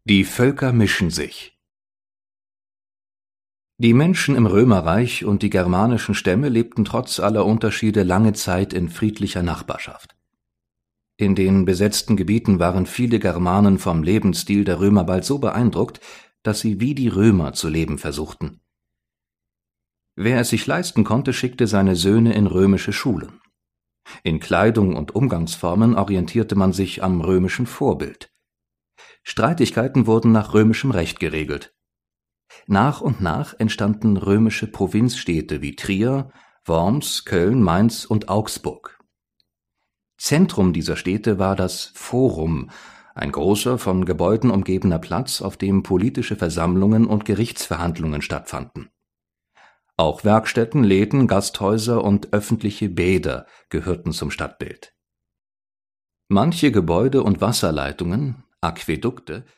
Die Völker mischen sich. Die Menschen im Römerreich und die germanischen Stämme lebten trotz aller Unterschiede lange Zeit in friedlicher Nachbarschaft. In den besetzten Gebieten waren viele Germanen vom Lebensstil der Römer bald so beeindruckt, dass sie wie die Römer zu leben versuchten. Wer es sich leisten konnte, schickte seine Söhne in römische Schulen. In Kleidung und Umgangsformen orientierte man sich am römischen Vorbild. Streitigkeiten wurden nach römischem Recht geregelt. Nach und nach entstanden römische Provinzstädte wie Trier, Worms, Köln, Mainz und Augsburg. Zentrum dieser Städte war das Forum, ein großer, von Gebäuden umgebener Platz, auf dem politische Versammlungen und Gerichtsverhandlungen stattfanden. Auch Werkstätten, Läden, Gasthäuser und öffentliche Bäder gehörten zum Stadtbild. Manche Gebäude und Wasserleitungen, Aquädukte,